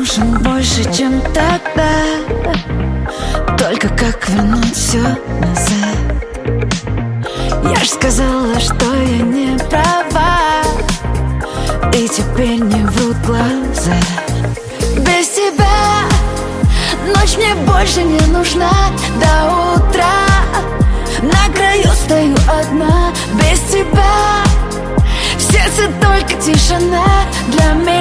нужен больше, чем тогда. Только как вернуть все назад? Я ж сказала, что я не права, и теперь не врут глаза. Без тебя ночь мне больше не нужна. До утра на краю стою одна. Без тебя в сердце только тишина. Для меня